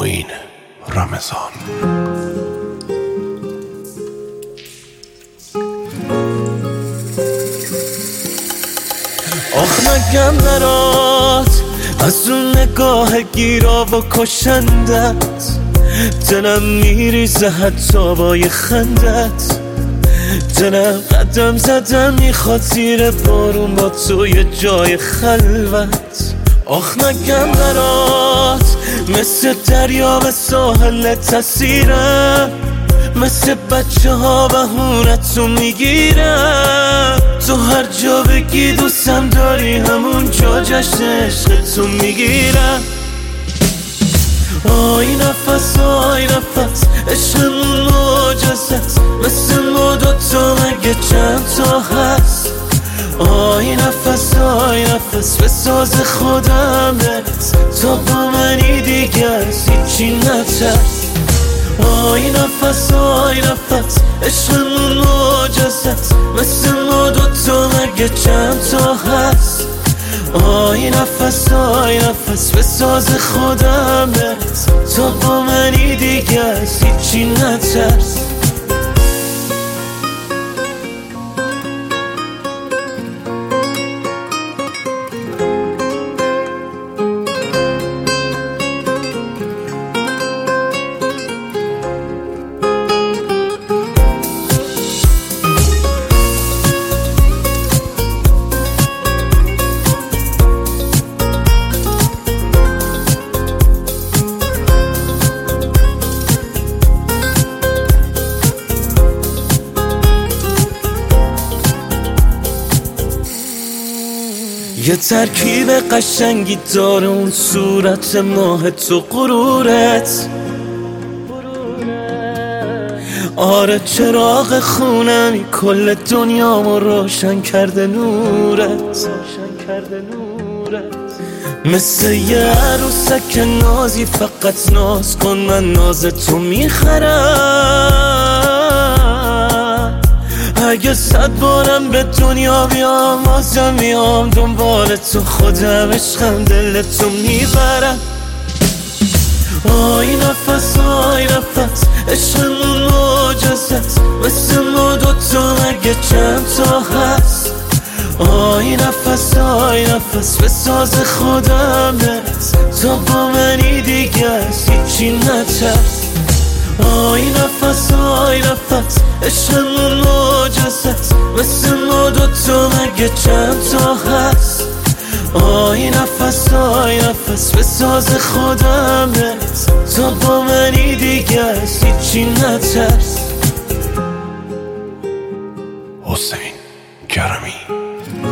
معین رمضان. آخ نگم برات از اون نگاه گیرا و کشندت، دلم میریزه حتی با یه خندت. دلم قدم زدم میخواد زیر بارون با توی جای خلوت. آخ نگم برات مثل دریا به ساحل تسیرم، مثل بچه ها بهونتو میگیرم. تو هر جا بگی دوستم داری همون جا جشن عشقتو میگیرم. آی نفس آی نفس عشقمون معجزت، مثل ما دوتا مگه چند تا هست. آی نفس آی نفس بساز خودم برس، تا با منی دیگه از هیچی نترس. آی نفس آی نفس عشقمون معجزت، مثل ما دوتا مگه چند تا هست. آی نفس آی نفس بساز خودم برس، تا با منی دیگه از هیچی نترس. یه ترکیب قشنگی داره اون صورت ماه تو غرورت. آره چراغ خونمی کل دنیامو روشن کرده نورت. مثل یه عروسک نازی فقط ناز کن من ناز تو میخرم. اگه 100 بارم به دنیا بیام بازم میام دنبال تو، خودم عشقم دل تو میبرم. آی نفس آی نفس عشقمون معجزت، مثل ما دوتا مگه چند تا هست. آی نفس آی نفس بساز خودم برس، تا با منی دیگه از هیچی نترس. آی نفس آی نفس عشقمون معجزت، مثل ما دوتا مگه چند تا هست. آی نفس آی نفس بساز خودم برس، تا با منی دیگه از هیچی نترس. حسین کرمی.